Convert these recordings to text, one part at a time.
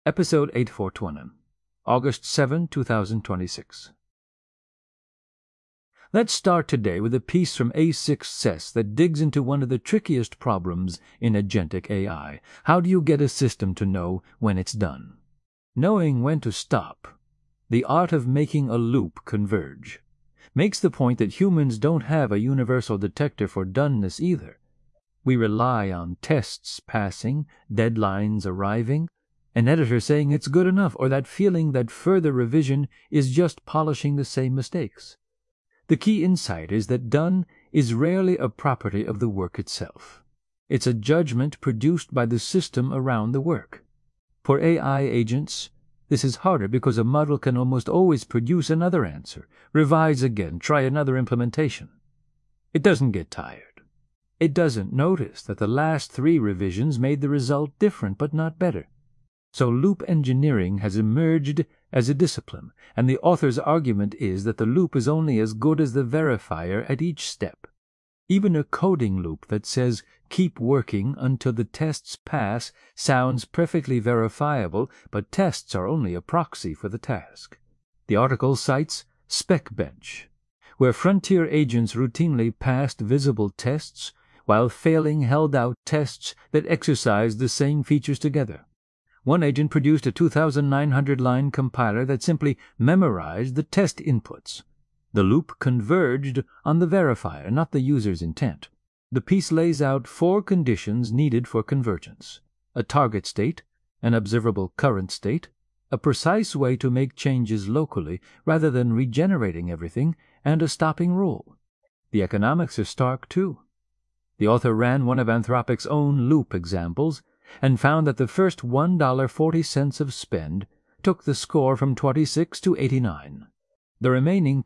Episode 8420, August 7, 2026. Let's start today with a piece from A6S that digs into one of the trickiest problems in agentic AI. How do you get a system to know when it's done? Knowing when to stop, the art of making a loop converge, makes the point that humans don't have a universal detector for doneness either. We rely on tests passing, deadlines arriving, an editor saying it's good enough, or that feeling that further revision is just polishing the same mistakes. The key insight is that done is rarely a property of the work itself. It's a judgment produced by the system around the work. For AI agents, this is harder because a model can almost always produce another answer, revise again, try another implementation. It doesn't get tired. It doesn't notice that the last 3 revisions made the result different but not better. So loop engineering has emerged as a discipline, and the author's argument is that the loop is only as good as the verifier at each step. Even a coding loop that says keep working until the tests pass sounds perfectly verifiable, but tests are only a proxy for the task. The article cites SpecBench, where frontier agents routinely passed visible tests while failing held out tests that exercised the same features together. One agent produced a 2,900-line compiler that simply memorized the test inputs. The loop converged on the verifier, not the user's intent. The piece lays out 4 conditions needed for convergence: a target state, an observable current state, a precise way to make changes locally rather than regenerating everything, and a stopping rule. The economics are stark, too. The author ran one of Anthropic's own loop examples and found that the first $1.40 of spend took the score from 26 to 89. The remaining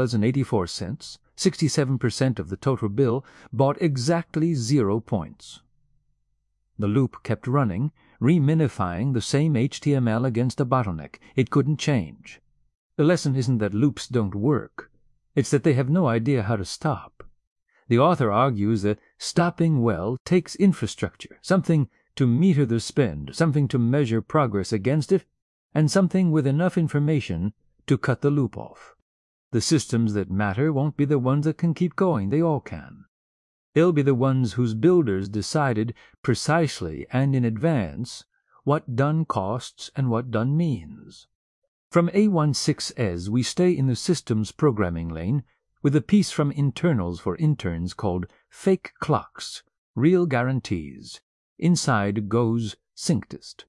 $2.84, 67% of the total bill, bought exactly 0 points. The loop kept running, reminifying the same HTML against a bottleneck. It couldn't change. The lesson isn't that loops don't work. It's that they have no idea how to stop. The author argues that stopping well takes infrastructure, something to meter the spend, something to measure progress against it, and something with enough information to cut the loop off. The systems that matter won't be the ones that can keep going. They all can. They'll be the ones whose builders decided precisely and in advance what done costs and what done means. From A16S, we stay in the systems programming lane with a piece from Internals for Interns called Fake Clocks, Real Guarantees. Inside goes Synctist.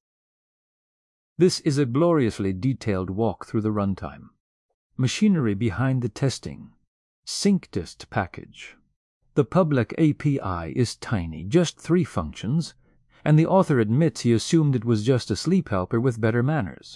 This is a gloriously detailed walk through the runtime. Machinery behind the testing. Synctist package. The public API is tiny, just 3 functions, and the author admits he assumed it was just a sleep helper with better manners.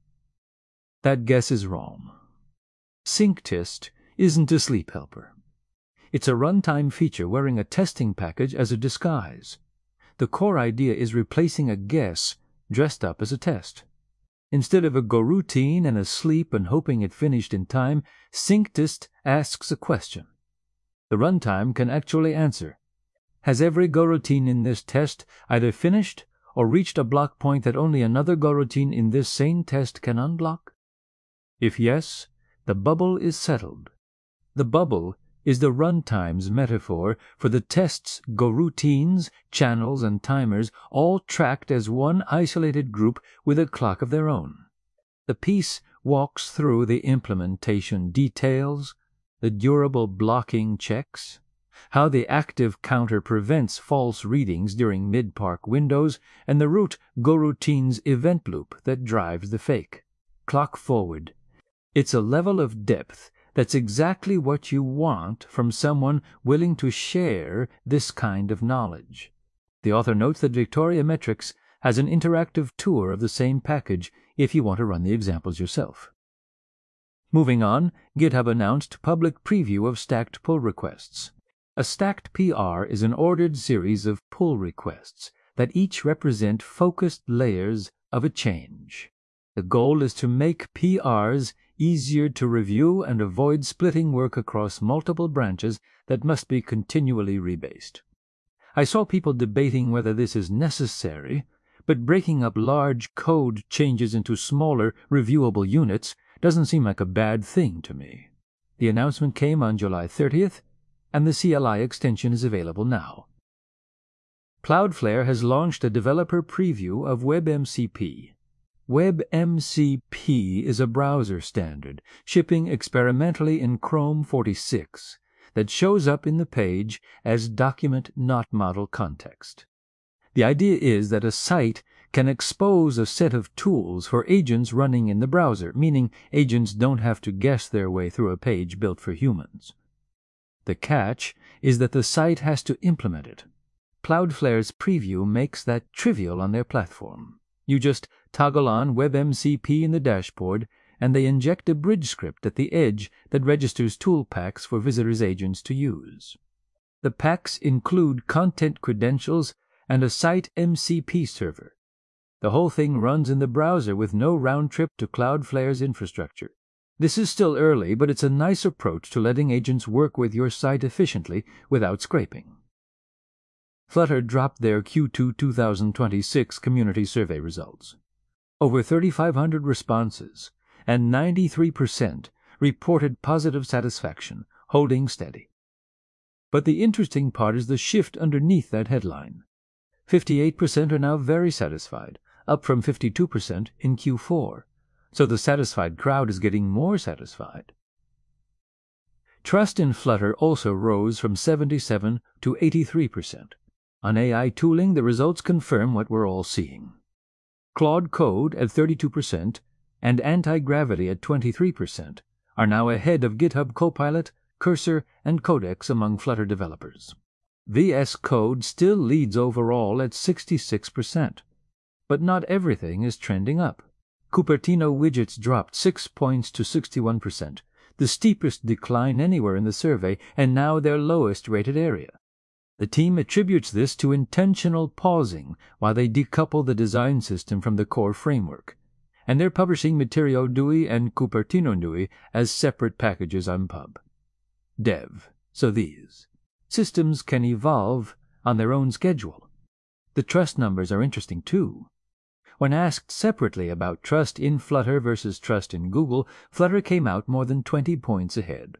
That guess is wrong. Synctist isn't a sleep helper. It's a runtime feature wearing a testing package as a disguise. The core idea is replacing a guess dressed up as a test. Instead of a goroutine and a sleep and hoping it finished in time, Synctist asks a question. The runtime can actually answer, has every goroutine in this test either finished or reached a block point that only another goroutine in this same test can unblock? If yes, the bubble is settled. The bubble is the runtime's metaphor for the test's goroutines, channels, and timers all tracked as one isolated group with a clock of their own. The piece walks through the implementation details, the durable blocking checks, how the active counter prevents false readings during mid-park windows, and the root goroutine's event loop that drives the fake. Clock forward. It's a level of depth that's exactly what you want from someone willing to share this kind of knowledge. The author notes that Victoria Metrics has an interactive tour of the same package if you want to run the examples yourself. Moving on, GitHub announced public preview of stacked pull requests. A stacked PR is an ordered series of pull requests that each represent focused layers of a change. The goal is to make PRs easier to review and avoid splitting work across multiple branches that must be continually rebased. I saw people debating whether this is necessary, but breaking up large code changes into smaller, reviewable units doesn't seem like a bad thing to me. The announcement came on July 30th, and the CLI extension is available now. Cloudflare has launched a developer preview of WebMCP. WebMCP is a browser standard shipping experimentally in Chrome 46 that shows up in the page as document not model context. The idea is that a site can expose a set of tools for agents running in the browser, meaning agents don't have to guess their way through a page built for humans. The catch is that the site has to implement it. Cloudflare's preview makes that trivial on their platform. You just toggle on WebMCP in the dashboard, and they inject a bridge script at the edge that registers tool packs for visitors' agents to use. The packs include content credentials and a site MCP server. The whole thing runs in the browser with no round trip to Cloudflare's infrastructure. This is still early, but it's a nice approach to letting agents work with your site efficiently without scraping. Flutter dropped their Q2 2026 community survey results. Over 3,500 responses, and 93% reported positive satisfaction, holding steady. But the interesting part is the shift underneath that headline. 58% are now very satisfied, up from 52% in Q4. So the satisfied crowd is getting more satisfied. Trust in Flutter also rose from 77 to 83%. On AI tooling, the results confirm what we're all seeing. Claude Code at 32% and Anti-Gravity at 23% are now ahead of GitHub Copilot, Cursor, and Codex among Flutter developers. VS Code still leads overall at 66%. But not everything is trending up. Cupertino widgets dropped 6 points to 61%, the steepest decline anywhere in the survey, and now their lowest rated area. The team attributes this to intentional pausing while they decouple the design system from the core framework, and they're publishing Material GUI and Cupertino GUI as separate packages on Pub. Dev, so these. Systems can evolve on their own schedule. The trust numbers are interesting too. When asked separately about trust in Flutter versus trust in Google, Flutter came out more than 20 points ahead.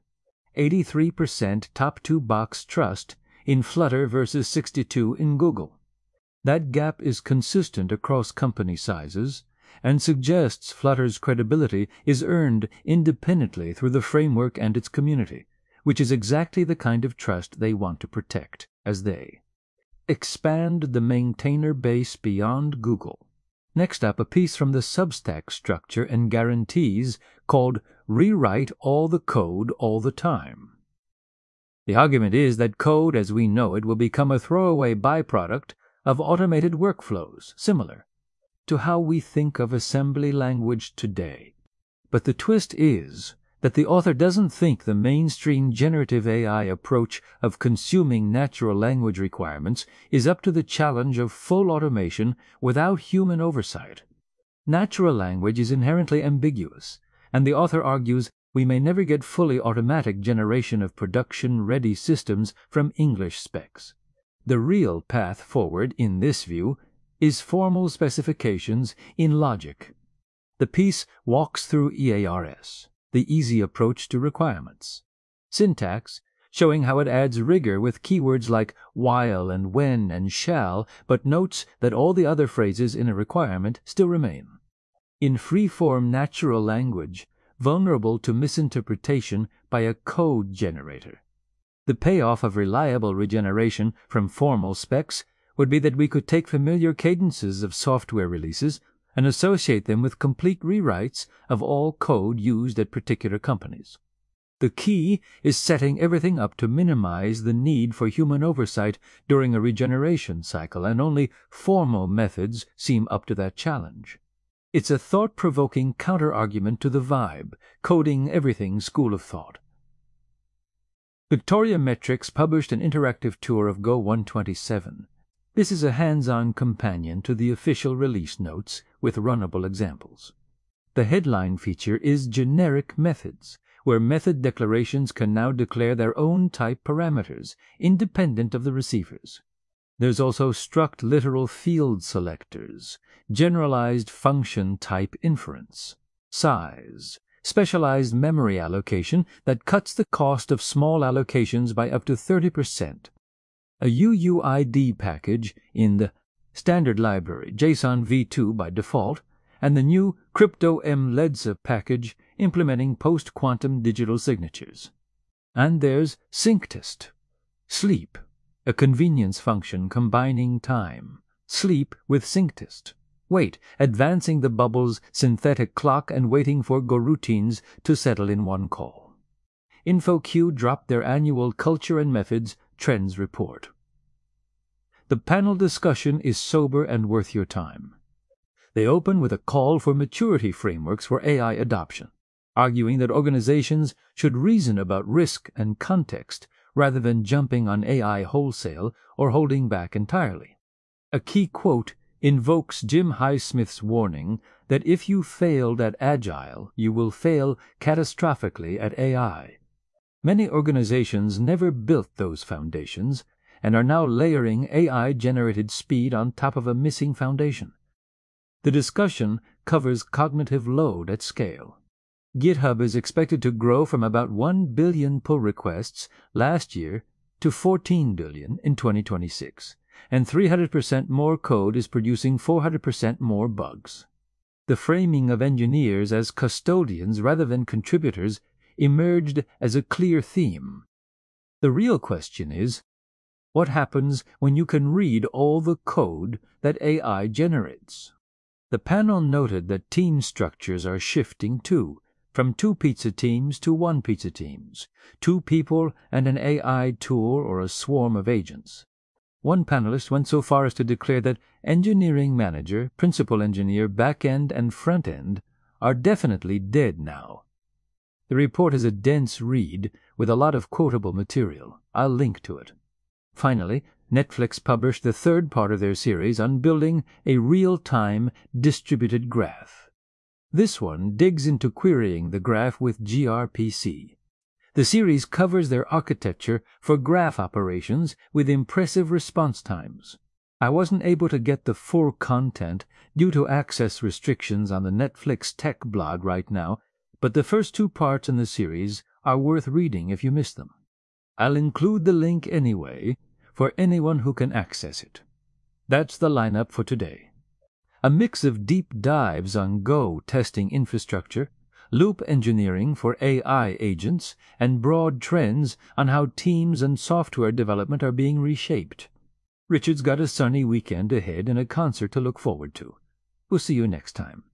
83% top two box trust in Flutter versus 62% in Google. That gap is consistent across company sizes and suggests Flutter's credibility is earned independently through the framework and its community, which is exactly the kind of trust they want to protect as they expand the maintainer base beyond Google. Next up, a piece from the Substack Structure and Guarantees called Rewrite All the Code All the Time. The argument is that code as we know it will become a throwaway byproduct of automated workflows, similar to how we think of assembly language today. But the twist is that the author doesn't think the mainstream generative AI approach of consuming natural language requirements is up to the challenge of full automation without human oversight. Natural language is inherently ambiguous, and the author argues we may never get fully automatic generation of production-ready systems from English specs. The real path forward, in this view, is formal specifications in logic. The piece walks through EARS, the easy approach to requirements. Syntax, showing how it adds rigor with keywords like while and when and shall, but notes that all the other phrases in a requirement still remain. In free-form natural language, vulnerable to misinterpretation by a code generator. The payoff of reliable regeneration from formal specs would be that we could take familiar cadences of software releases and associate them with complete rewrites of all code used at particular companies. The key is setting everything up to minimize the need for human oversight during a regeneration cycle, and only formal methods seem up to that challenge. It's a thought-provoking counter-argument to the Vibe, coding everything school of thought. Victoria Metrics published an interactive tour of Go 127. This is a hands-on companion to the official release notes with runnable examples. The headline feature is Generic Methods, where method declarations can now declare their own type parameters, independent of the receivers. There's also struct literal field selectors, generalized function type inference, size, specialized memory allocation that cuts the cost of small allocations by up to 30%, a UUID package in the standard library, JSON v2 by default, and the new CryptoM-LEDSA package implementing post-quantum digital signatures. And there's Synctist, sleep, a convenience function combining time, sleep with Synctist. Wait, advancing the bubble's synthetic clock and waiting for goroutines to settle in one call. InfoQ dropped their annual Culture and Methods Trends report. The panel discussion is sober and worth your time. They open with a call for maturity frameworks for AI adoption, arguing that organizations should reason about risk and context rather than jumping on AI wholesale or holding back entirely. A key quote invokes Jim Highsmith's warning that if you failed at Agile, you will fail catastrophically at AI. Many organizations never built those foundations and are now layering AI-generated speed on top of a missing foundation. The discussion covers cognitive load at scale. GitHub is expected to grow from about 1 billion pull requests last year to 14 billion in 2026, and 300% more code is producing 400% more bugs. The framing of engineers as custodians rather than contributors emerged as a clear theme. The real question is, what happens when you can read all the code that AI generates? The panel noted that team structures are shifting too, from 2 pizza teams to 1 pizza teams, 2 people and an AI tool or a swarm of agents. One panelist went so far as to declare that engineering manager, principal engineer, back-end, and front-end are definitely dead now. The report is a dense read with a lot of quotable material. I'll link to it. Finally, Netflix published the 3rd part of their series on building a real-time distributed graph. This one digs into querying the graph with gRPC. The series covers their architecture for graph operations with impressive response times. I wasn't able to get the full content due to access restrictions on the Netflix tech blog right now, but the first 2 parts in the series are worth reading if you miss them. I'll include the link anyway for anyone who can access it. That's the lineup for today. A mix of deep dives on Go testing infrastructure, loop engineering for AI agents, and broad trends on how teams and software development are being reshaped. Richard's got a sunny weekend ahead and a concert to look forward to. We'll see you next time.